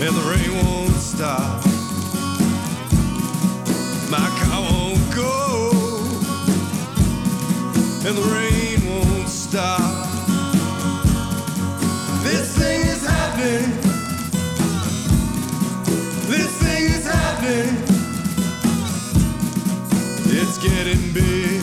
and the rain won't stop. My car won't go, and the rain won't stop. This thing is happening. This thing is happening. It's getting big.